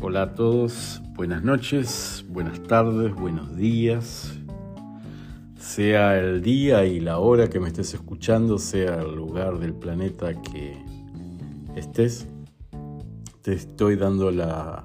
Hola a todos, buenas noches, buenas tardes, buenos días. Sea el día y la hora que me estés escuchando, sea el lugar del planeta que estés, te estoy dando la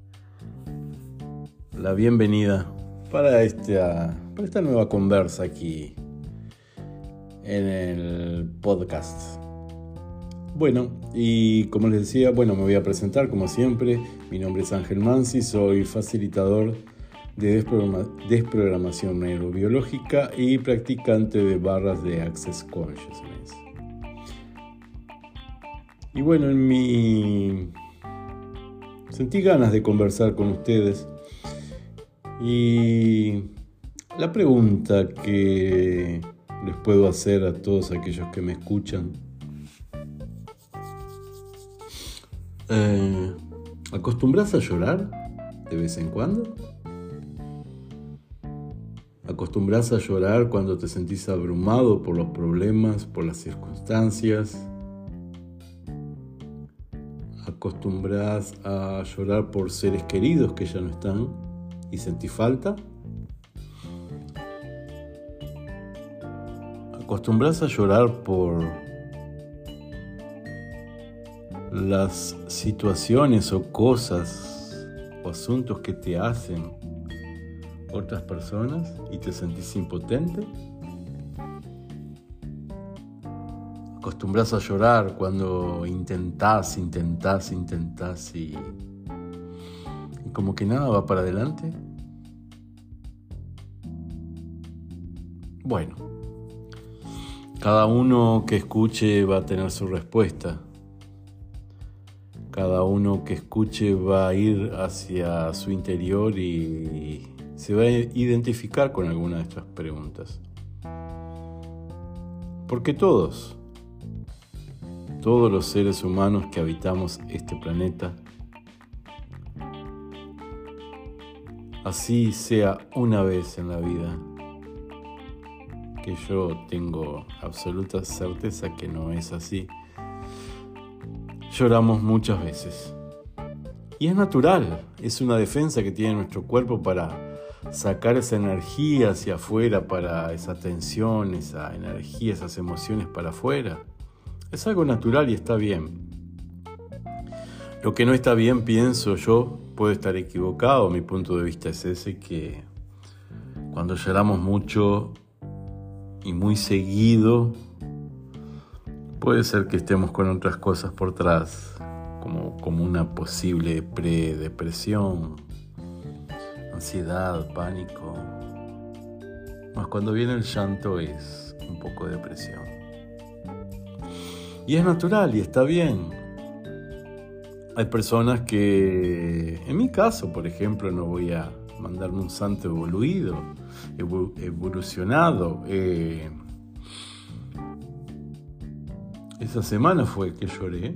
bienvenida para esta nueva conversa aquí en el podcast. Bueno, y como les decía, me voy a presentar como siempre. Mi nombre es Ángel Mansi, soy facilitador de desprogramación neurobiológica y practicante de barras de Access Consciousness. Y sentí ganas de conversar con ustedes. Y la pregunta que les puedo hacer a todos aquellos que me escuchan: ¿acostumbras a llorar de vez en cuando? ¿Acostumbras a llorar cuando te sentís abrumado por los problemas, por las circunstancias? ¿Acostumbras a llorar por seres queridos que ya no están y sentís falta? ¿Acostumbras a llorar por las situaciones o cosas o asuntos que te hacen otras personas y te sentís impotente? ¿Acostumbras a llorar cuando intentás y como que nada va para adelante? Bueno, cada uno que escuche va a tener su respuesta. Cada uno que escuche va a ir hacia su interior y se va a identificar con alguna de estas preguntas. Porque todos los seres humanos que habitamos este planeta, así sea una vez en la vida, que yo tengo absoluta certeza que no es así, lloramos muchas veces. Y es natural, es una defensa que tiene nuestro cuerpo para sacar esa energía hacia afuera, para esa tensión, esa energía, esas emociones para afuera. Es algo natural y está bien. Lo que no está bien, pienso yo, puedo estar equivocado, mi punto de vista es ese, que cuando lloramos mucho y muy seguido, puede ser que estemos con otras cosas por atrás, como una posible predepresión, ansiedad, pánico. Más cuando viene el llanto es un poco de depresión. Y es natural y está bien. Hay personas que, en mi caso, por ejemplo, no voy a mandarme un santo evolucionado. Esa semana fue que lloré,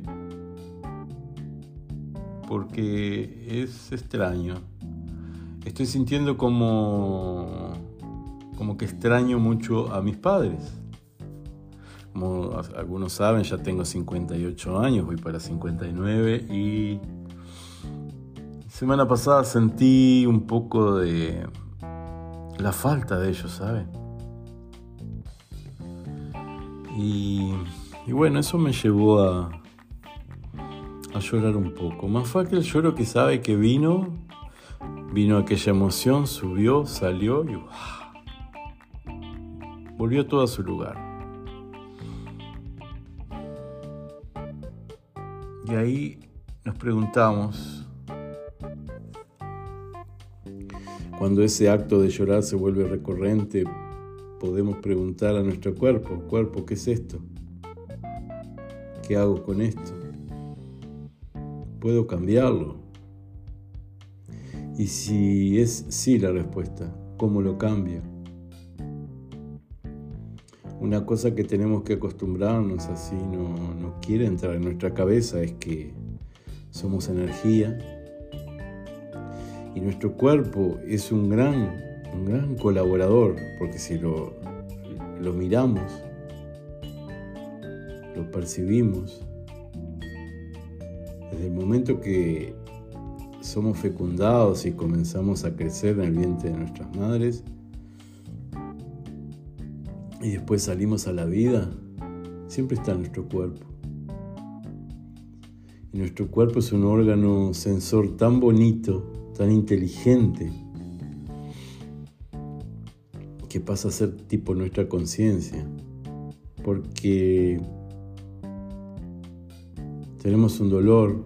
porque es extraño. Estoy sintiendo como que extraño mucho a mis padres. Como algunos saben, ya tengo 58 años, voy para 59, y semana pasada sentí un poco de la falta de ellos, ¿saben? Y eso me llevó a llorar un poco. Más fue aquel lloro que sabe que vino aquella emoción, subió, salió y volvió todo a su lugar. Y ahí nos preguntamos, cuando ese acto de llorar se vuelve recurrente, podemos preguntar a nuestro cuerpo, ¿qué es esto? ¿Qué hago con esto? ¿Puedo cambiarlo? Y si es sí la respuesta, ¿cómo lo cambio? Una cosa que tenemos que acostumbrarnos, así no quiere entrar en nuestra cabeza, es que somos energía y nuestro cuerpo es un gran colaborador, porque si lo miramos, lo percibimos, desde el momento que somos fecundados y comenzamos a crecer en el vientre de nuestras madres y después salimos a la vida, siempre está en nuestro cuerpo. Y nuestro cuerpo es un órgano sensor tan bonito, tan inteligente, que pasa a ser tipo nuestra conciencia, porque tenemos un dolor,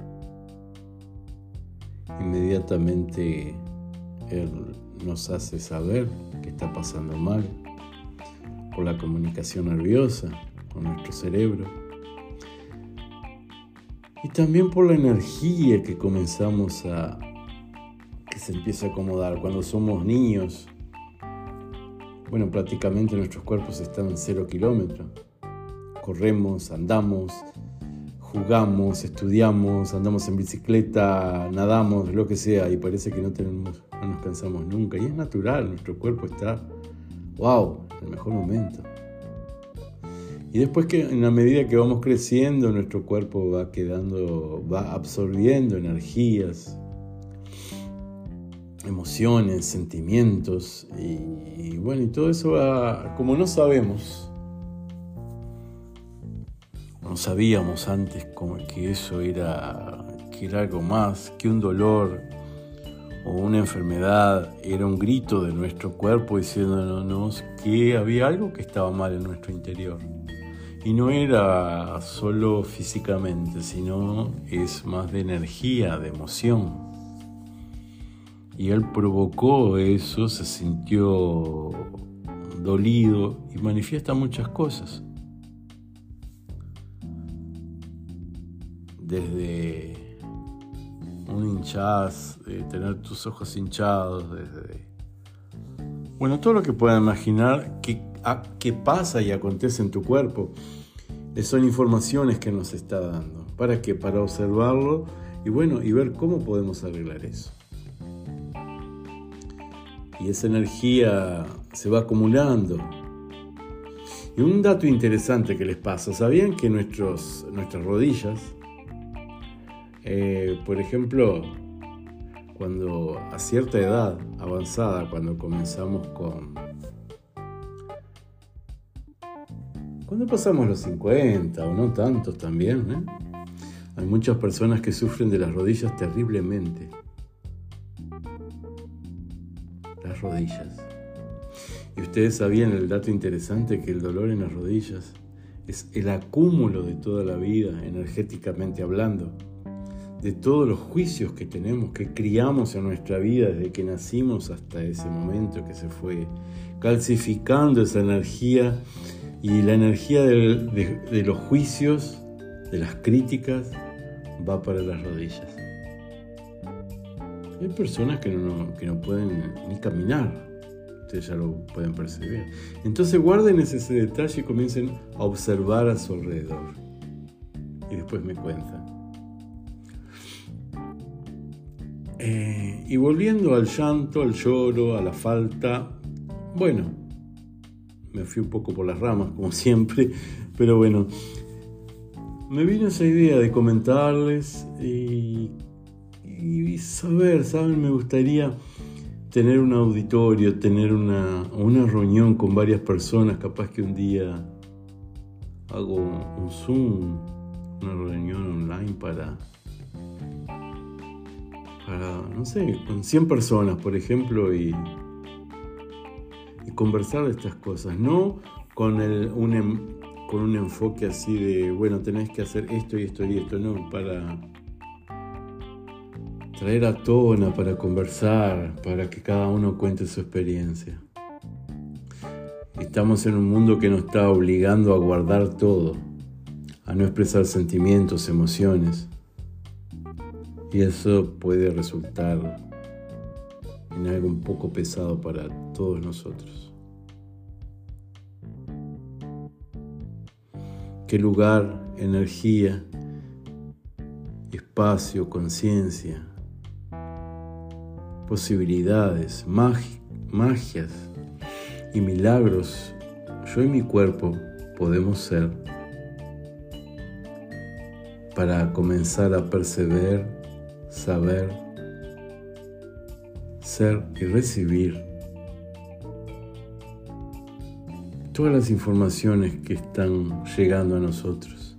inmediatamente él nos hace saber que está pasando mal por la comunicación nerviosa con nuestro cerebro y también por la energía que que se empieza a acomodar cuando somos niños. Bueno, prácticamente nuestros cuerpos están en 0 kilómetros. Corremos, andamos, jugamos, estudiamos, andamos en bicicleta, nadamos, lo que sea, y parece que no nos cansamos nunca. Y es natural, nuestro cuerpo está, wow, en el mejor momento. Y después que en la medida que vamos creciendo, nuestro cuerpo va absorbiendo energías, emociones, sentimientos, y bueno, y todo eso va, como no sabíamos antes como que eso era algo más que un dolor o una enfermedad, era un grito de nuestro cuerpo diciéndonos que había algo que estaba mal en nuestro interior. Y no era solo físicamente, sino es más de energía, de emoción. Y él provocó eso, se sintió dolido y manifiesta muchas cosas. Desde un hinchaz, de tener tus ojos hinchados, bueno, todo lo que puedan imaginar que pasa y acontece en tu cuerpo, son informaciones que nos está dando. ¿Para qué? Para observarlo y ver cómo podemos arreglar eso. Y esa energía se va acumulando. Y un dato interesante que les pasa, ¿sabían que nuestras rodillas, por ejemplo, cuando a cierta edad avanzada, cuando comenzamos cuando pasamos los 50 o no tantos también, hay muchas personas que sufren de las rodillas terriblemente. Las rodillas. Y ustedes sabían el dato interesante que el dolor en las rodillas es el acúmulo de toda la vida, energéticamente hablando, de todos los juicios que tenemos, que criamos en nuestra vida desde que nacimos hasta ese momento que se fue calcificando esa energía, y la energía de los juicios, de las críticas, va para las rodillas. Hay personas que no pueden ni caminar. Ustedes ya lo pueden percibir. Entonces guarden ese detalle y comiencen a observar a su alrededor. Y después me cuentan. Y volviendo al llanto, al lloro, a la falta, bueno, me fui un poco por las ramas, como siempre, pero bueno, me vino esa idea de comentarles y saben, me gustaría tener un auditorio, tener una reunión con varias personas, capaz que un día hago un Zoom, una reunión online para no sé, con 100 personas, por ejemplo, y conversar de estas cosas, no con un enfoque así de, bueno, tenés que hacer esto y esto y esto, no, para traer a tona, para conversar, para que cada uno cuente su experiencia. Estamos en un mundo que nos está obligando a guardar todo, a no expresar sentimientos, emociones, y eso puede resultar en algo un poco pesado para todos nosotros. ¿Qué lugar, energía, espacio, conciencia, posibilidades, magias y milagros yo y mi cuerpo podemos ser para comenzar a perceber, saber hacer y recibir todas las informaciones que están llegando a nosotros.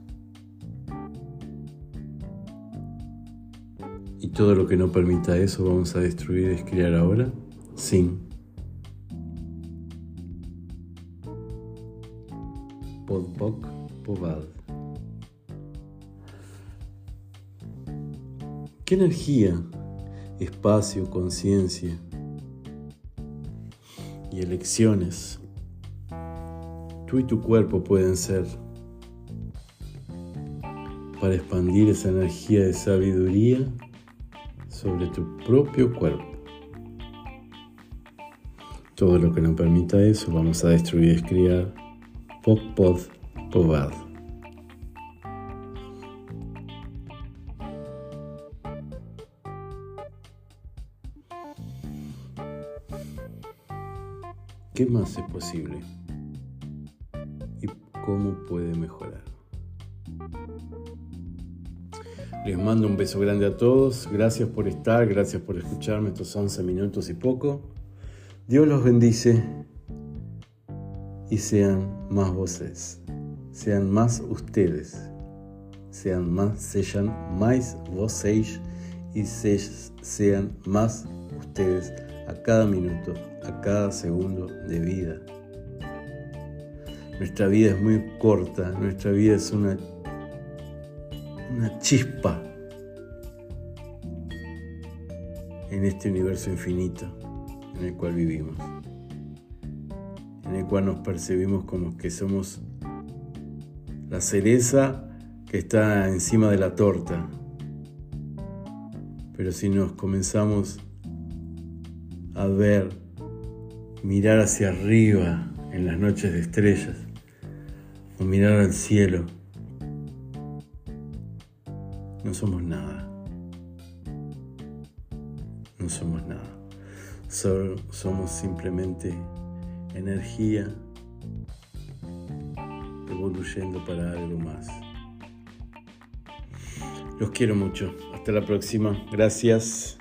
Y todo lo que no permita eso vamos a destruir y descrear ahora, sin. Podbok Povad. ¿Qué energía, espacio, conciencia y elecciones tú y tu cuerpo pueden ser para expandir esa energía de sabiduría sobre tu propio cuerpo? Todo lo que no permita eso vamos a destruir y descriar. Pod Povad. ¿Qué más es posible? ¿Y cómo puede mejorar? Les mando un beso grande a todos. Gracias por estar, gracias por escucharme estos 11 minutos y poco. Dios los bendice y sean más voces, sean más ustedes, sean más vocês y sean más ustedes a cada minuto, a cada segundo de vida. Nuestra vida es muy corta, nuestra vida es una chispa en este universo infinito en el cual vivimos, en el cual nos percibimos como que somos la cereza que está encima de la torta. Pero si nos comenzamos a ver, mirar hacia arriba en las noches de estrellas, o mirar al cielo, no somos nada. No somos nada. Somos simplemente energía evoluyendo para algo más. Los quiero mucho. Hasta la próxima. Gracias.